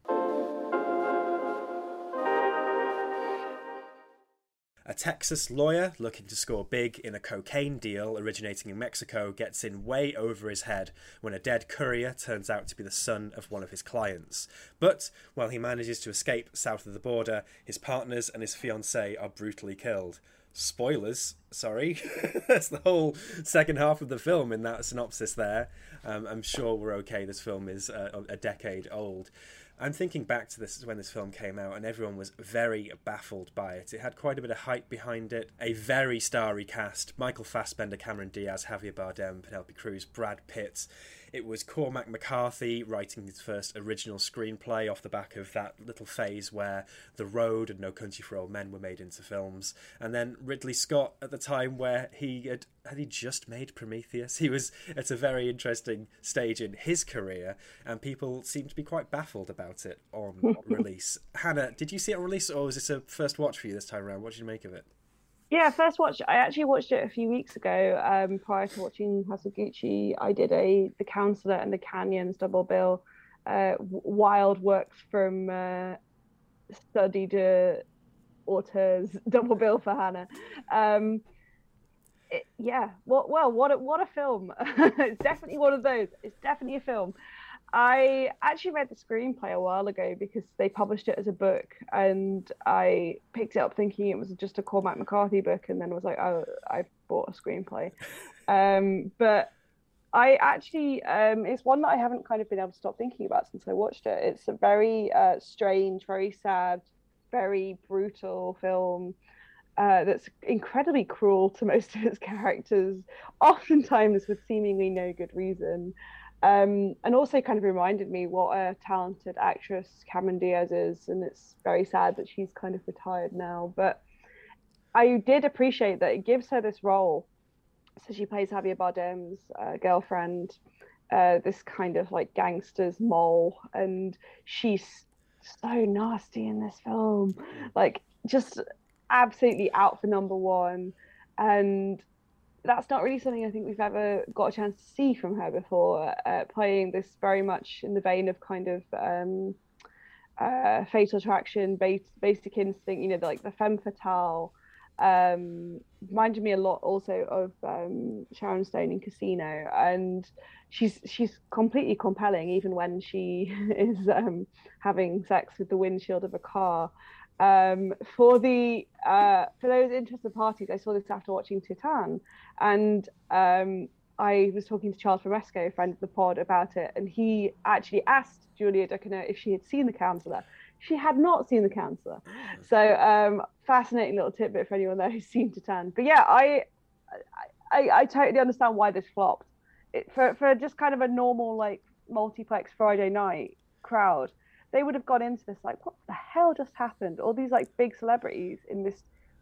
A Texas lawyer looking to score big in a cocaine deal originating in Mexico gets in way over his head when a dead courier turns out to be the son of one of his clients. But while he manages to escape south of the border, his partners and his fiancée are brutally killed. Spoilers, sorry. That's the whole second half of the film in that synopsis there. Um, I'm sure we're okay. This film is uh, a decade old. I'm thinking back to this when this film came out, and everyone was very baffled by it. It had quite a bit of hype behind it. A very starry cast: Michael Fassbender, Cameron Diaz, Javier Bardem, Penelope Cruz, Brad Pitt. It was Cormac McCarthy writing his first original screenplay off the back of that little phase where The Road and No Country for Old Men were made into films. And then Ridley Scott at the time where he had, had he just made Prometheus? He was at a very interesting stage in his career, and people seemed to be quite baffled about it on release. Hannah, did you see it on release, or was this a first watch for you this time around? What did you make of it? Yeah, first watch. I actually watched it a few weeks ago. Um, prior to watching House of Gucci, I did a The Counselor and The Canyons double bill. Uh, wild works from uh, study to auteurs double bill for Hannah. Um, it, yeah, well, well, what a, what a film! It's definitely one of those. It's definitely a film. I actually read the screenplay a while ago because they published it as a book, and I picked it up thinking it was just a Cormac McCarthy book, and then was like, oh, I bought a screenplay. Um, but I actually, um, it's one that I haven't kind of been able to stop thinking about since I watched it. It's a very uh, strange, very sad, very brutal film. Uh, that's incredibly cruel to most of its characters, oftentimes with seemingly no good reason. Um, and also kind of reminded me what a talented actress Cameron Diaz is, and it's very sad that she's kind of retired now. But I did appreciate that it gives her this role. So she plays Javier Bardem's uh, girlfriend, uh, this kind of like gangster's mole, and she's so nasty in this film, like just absolutely out for number one. And that's not really something I think we've ever got a chance to see from her before, uh, playing this very much in the vein of kind of um, uh, Fatal Attraction, base, Basic Instinct, you know, the, like the femme fatale. Um, reminded me a lot also of um, Sharon Stone in Casino, and she's she's completely compelling even when she is um, having sex with the windshield of a car. Um, for the uh, for those interested parties, I saw this after watching Titan, and um, I was talking to Charles Romesco, a friend of the pod, about it, and he actually asked Julia Ducournau if she had seen The Counselor. She had not seen The Counselor, so um, fascinating little tidbit for anyone there who's seen Titan. But yeah, I I, I totally understand why this flopped. It, for for just kind of a normal like multiplex Friday night crowd, they would have gone into this like, what the hell just happened? All these like big celebrities in this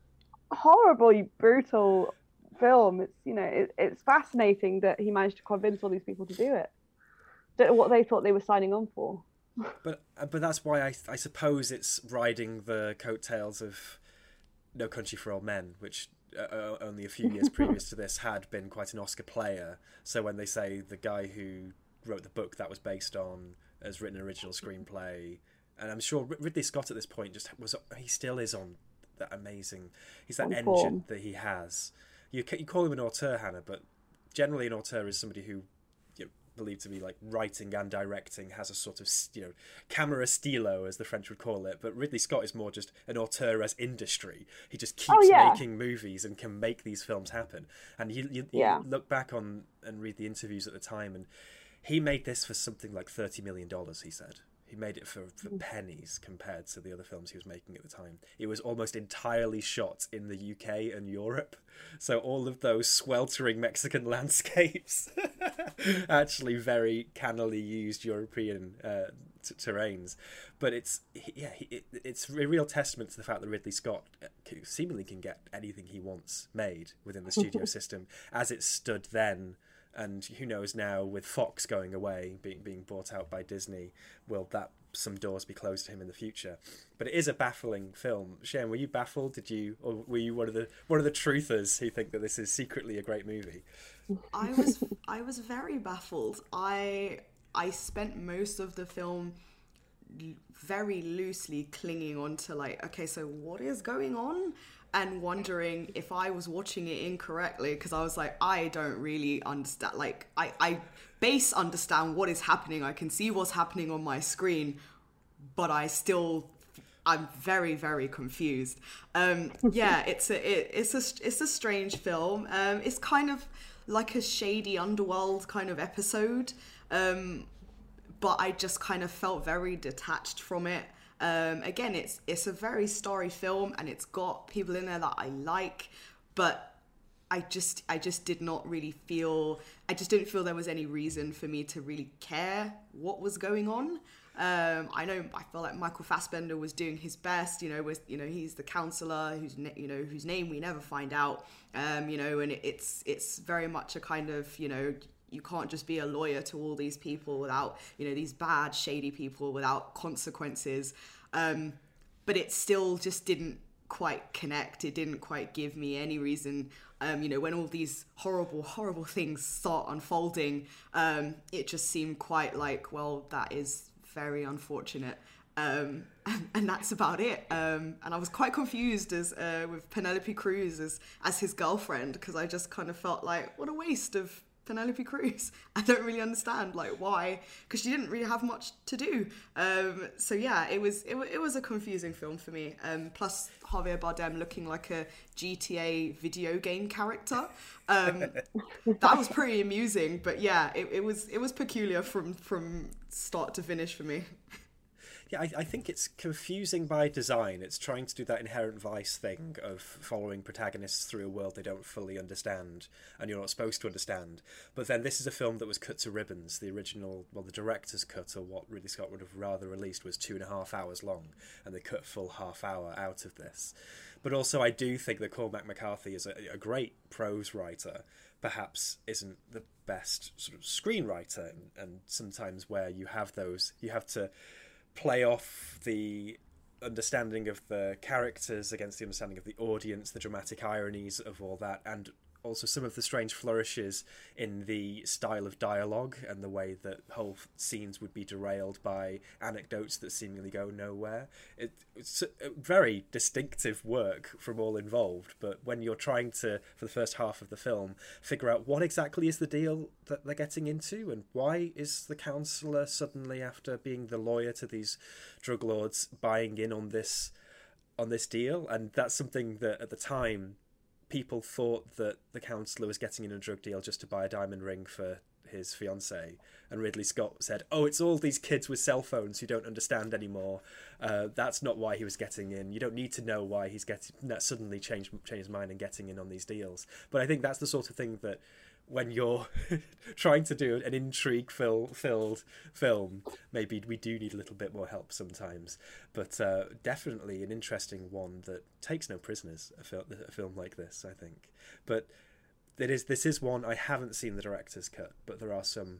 horribly brutal film. It's, you know, it, it's fascinating that he managed to convince all these people to do it. That what they thought they were signing on for. But but that's why I I suppose it's riding the coattails of No Country for Old Men, which uh, only a few years previous to this had been quite an Oscar player. So when they say the guy who wrote the book that was based on has written an original screenplay, and I'm sure Ridley Scott at this point just was he still is on that amazing. He's that engine form that he has. You you call him an auteur, Hannah, but generally an auteur is somebody who, you know, believed to be like writing and directing, has a sort of, you know, camera stilo as the French would call it. But Ridley Scott is more just an auteur as industry. He just keeps oh, yeah. making movies and can make these films happen. And you, you, yeah. you look back on and read the interviews at the time, and he made this for something like thirty million dollars, he said. He made it for, for pennies compared to the other films he was making at the time. It was almost entirely shot in the U K and Europe. So all of those sweltering Mexican landscapes, actually very cannily used European uh, t- terrains. But it's yeah, it, it's a real testament to the fact that Ridley Scott seemingly can get anything he wants made within the studio system as it stood then. And who knows now, with Fox going away, being being bought out by Disney, will that some doors be closed to him in the future? But it is a baffling film. Sharon, were you baffled? Did you, or were you one of the one of the truthers who think that this is secretly a great movie? I was I was very baffled. I I spent most of the film very loosely clinging on to like, okay, so what is going on? And wondering if I was watching it incorrectly, because I was like, I don't really understand. Like, I, I base understand what is happening. I can see what's happening on my screen, but I still, I'm very, very confused. Um, yeah, it's a, it, it's a, it's a strange film. Um, it's kind of like a shady underworld kind of episode, um, but I just kind of felt very detached from it. Um, again, it's it's a very starry film, and it's got people in there that I like, but I just I just did not really feel I just didn't feel there was any reason for me to really care what was going on. Um, I know I feel like Michael Fassbender was doing his best, you know, with you know he's the counselor whose you know whose name we never find out, um, you know, and it, it's it's very much a kind of you know. You can't just be a lawyer to all these people without, you know, these bad, shady people without consequences. Um, but it still just didn't quite connect. It didn't quite give me any reason. Um, you know, when all these horrible, horrible things start unfolding, um, it just seemed quite like, well, that is very unfortunate. Um, and, and that's about it. Um, and I was quite confused as uh, with Penelope Cruz as, as his girlfriend, because I just kind of felt like, what a waste of Penelope Cruz. I don't really understand like why, because she didn't really have much to do. Um, so yeah, it was it, it was a confusing film for me. Um, plus Javier Bardem looking like a G T A video game character. Um, that was pretty amusing, but yeah, it, it was it was peculiar from from start to finish for me. Yeah, I, I think it's confusing by design. It's trying to do that Inherent Vice thing of following protagonists through a world they don't fully understand, and you're not supposed to understand. But then this is a film that was cut to ribbons. The original, well, the director's cut, or what Ridley Scott would have rather released, was two and a half hours long, and they cut a full half hour out of this. But also, I do think that Cormac McCarthy is a, a great prose writer, perhaps isn't the best sort of screenwriter, and, and sometimes where you have those, you have to play off the understanding of the characters against the understanding of the audience, the dramatic ironies of all that, and also some of the strange flourishes in the style of dialogue and the way that whole scenes would be derailed by anecdotes that seemingly go nowhere. It, it's a very distinctive work from all involved, but when you're trying to, for the first half of the film, figure out what exactly is the deal that they're getting into, and why is the counsellor suddenly, after being the lawyer to these drug lords, buying in on this on this deal, and that's something that at the time people thought that the counsellor was getting in a drug deal just to buy a diamond ring for his fiancée, and Ridley Scott said, oh, it's all these kids with cell phones who don't understand anymore. Uh, that's not why he was getting in. You don't need to know why he's getting that suddenly changed changed his mind and getting in on these deals. But I think that's the sort of thing that when you're trying to do an intrigue-filled film, maybe we do need a little bit more help sometimes. But uh, definitely an interesting one that takes no prisoners, a, fil- a film like this, I think. But it is this is one, I haven't seen the director's cut, but there are some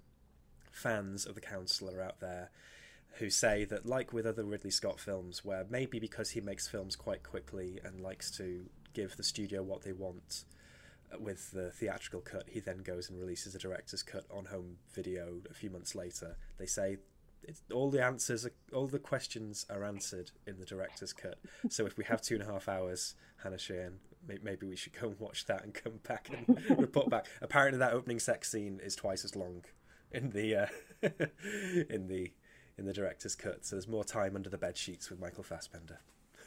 fans of The Counsellor out there who say that, like with other Ridley Scott films, where maybe because he makes films quite quickly and likes to give the studio what they want with the theatrical cut, he then goes and releases the director's cut on home video a few months later. They say it's, all the answers, are, all the questions are answered in the director's cut. So if we have two and a half hours, Hannah Shane, maybe we should go and watch that and come back and report back. Apparently, that opening sex scene is twice as long in the uh, in the in the director's cut. So there's more time under the bed sheets with Michael Fassbender.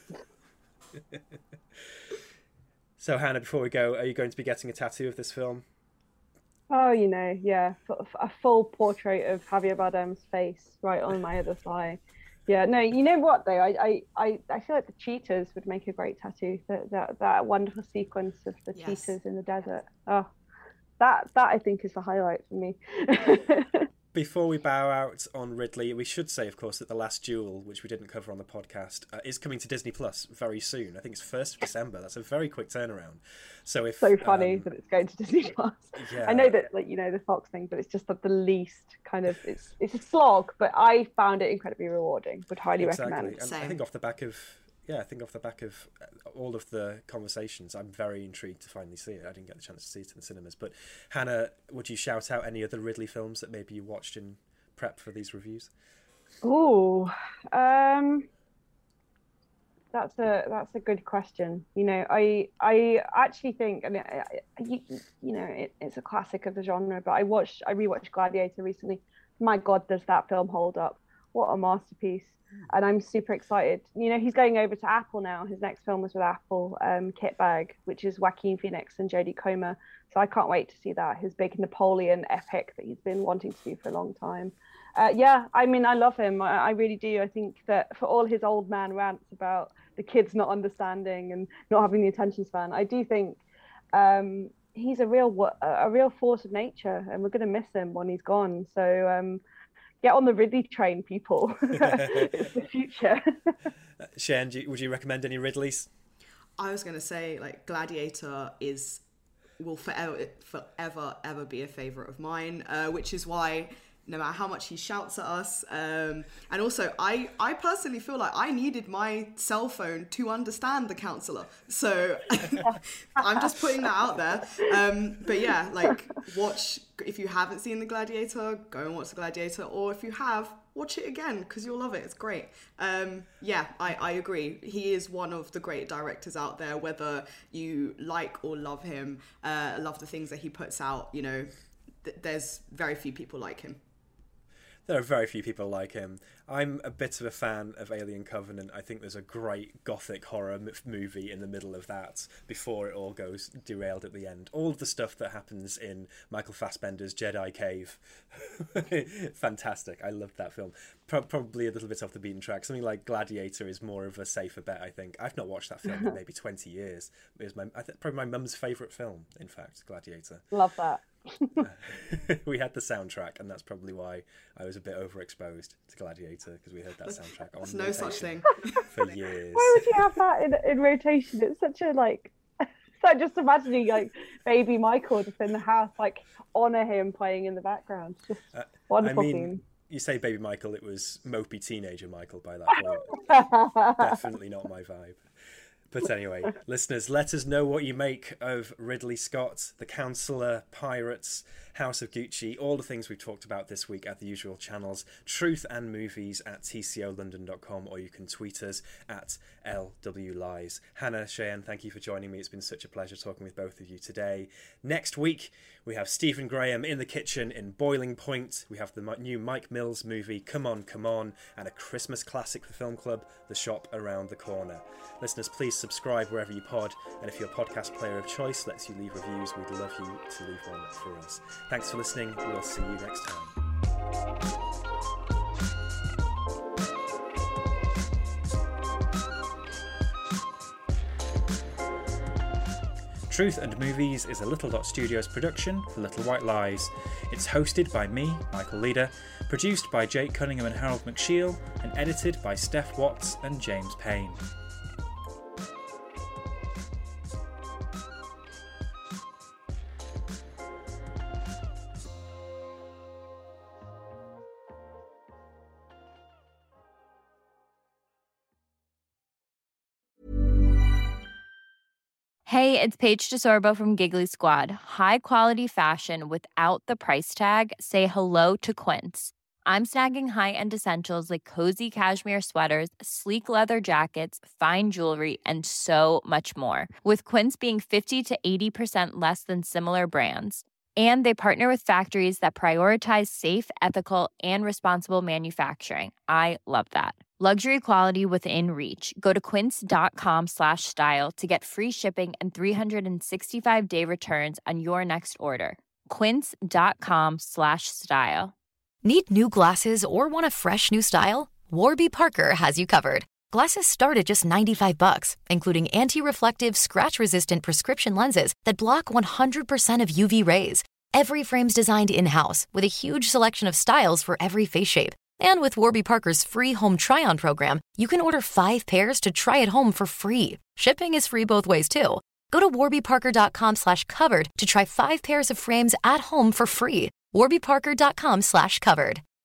So, Hannah, before we go, are you going to be getting a tattoo of this film? Oh, you know, yeah, a full portrait of Javier Bardem's face right on my other thigh. Yeah, no, you know what though? I, I, I feel like the cheetahs would make a great tattoo. That that, that wonderful sequence of the yes. cheetahs in the desert. Oh, that that I think is the highlight for me. Before we bow out on Ridley, we should say, of course, that The Last Duel, which we didn't cover on the podcast, uh, is coming to Disney Plus very soon. I think it's first of December. That's a very quick turnaround. So if so funny um, that it's going to Disney Plus. Yeah. I know that, like, you know, the Fox thing, but it's just that the least kind of it's it's a slog. But I found it incredibly rewarding. Would highly exactly. recommend. And I think off the back of yeah, I think off the back of all of the conversations, I'm very intrigued to finally see it. I didn't get the chance to see it in the cinemas. But Hannah, would you shout out any other Ridley films that maybe you watched in prep for these reviews? Oh, um, that's a that's a good question. You know, I I actually think, I mean, I, I, you, you know, it, it's a classic of the genre. But I watched, I rewatched Gladiator recently. My God, does that film hold up? What a masterpiece! And I'm super excited. You know, he's going over to Apple now. His next film was with Apple, um, Kit Bag, which is Joaquin Phoenix and Jodie Comer. So I can't wait to see that, his big Napoleon epic that he's been wanting to do for a long time. Uh, yeah, I mean, I love him. I, I really do. I think that for all his old man rants about the kids not understanding and not having the attention span, I do think um, he's a real a real force of nature, and we're going to miss him when he's gone. So um, get on the Ridley train, people. It's the future. Shane, do you, would you recommend any Ridleys? I was going to say, like, Gladiator is will forever, forever, ever be a favourite of mine, uh, which is why no matter how much he shouts at us, um, and also I, I personally feel like I needed my cell phone to understand The Counsellor. So I'm just putting that out there. Um, but yeah, like, watch, if you haven't seen The Gladiator, go and watch The Gladiator, or if you have, watch it again because you'll love it. It's great. Um, yeah, I, I agree. He is one of the great directors out there, whether you like or love him, uh, love the things that he puts out. You know, th- there's very few people like him. There are very few people like him. I'm a bit of a fan of Alien Covenant. I think there's a great gothic horror m- movie in the middle of that before it all goes derailed at the end. All of the stuff that happens in Michael Fassbender's Jedi Cave. Fantastic. I loved that film. Pro- probably a little bit off the beaten track. Something like Gladiator is more of a safer bet, I think. I've not watched that film in maybe twenty years. It was my, I th- probably my mum's favourite film, in fact, Gladiator. Love that. We had the soundtrack, and that's probably why I was a bit overexposed to Gladiator, because we heard that soundtrack on There's no such thing for years. Why would you have that in, in rotation? It's such a like it's like just imagining like baby Michael just in the house, like honour him playing in the background. Just uh, wonderful I mean, scene. You say baby Michael, it was mopey teenager Michael by that point. Definitely not my vibe. But anyway, listeners, let us know what you make of Ridley Scott, The Counselor, Pirates, House of Gucci, all the things we've talked about this week at the usual channels, Truth and Movies at t c o london dot com, or you can tweet us at L W Lies. Hannah, Cheyenne, thank you for joining me. It's been such a pleasure talking with both of you today. Next week, we have Stephen Graham in the kitchen in Boiling Point. We have the new Mike Mills movie, Come On, Come On, and a Christmas classic for Film Club, The Shop Around the Corner. Listeners, please subscribe wherever you pod, and if your podcast player of choice lets you leave reviews, we'd love you to leave one for us. Thanks for listening. We'll see you next time. Truth and Movies is a Little Dot Studios production for Little White Lies. It's hosted by me, Michael Leader, produced by Jake Cunningham and Harold McShiel, and edited by Steph Watts and James Payne. Hey, it's Paige DeSorbo from Giggly Squad. High quality fashion without the price tag. Say hello to Quince. I'm snagging high-end essentials like cozy cashmere sweaters, sleek leather jackets, fine jewelry, and so much more. With Quince being fifty to eighty percent less than similar brands. And they partner with factories that prioritize safe, ethical, and responsible manufacturing. I love that. Luxury quality within reach. Go to quince.com slash style to get free shipping and three sixty-five day returns on your next order. Quince.com slash style. Need new glasses or want a fresh new style? Warby Parker has you covered. Glasses start at just ninety-five bucks, including anti-reflective, scratch-resistant prescription lenses that block one hundred percent of U V rays. Every frame's designed in-house with a huge selection of styles for every face shape. And with Warby Parker's free home try-on program, you can order five pairs to try at home for free. Shipping is free both ways, too. Go to warbyparker.com slash covered to try five pairs of frames at home for free. warbyparker.com slash covered.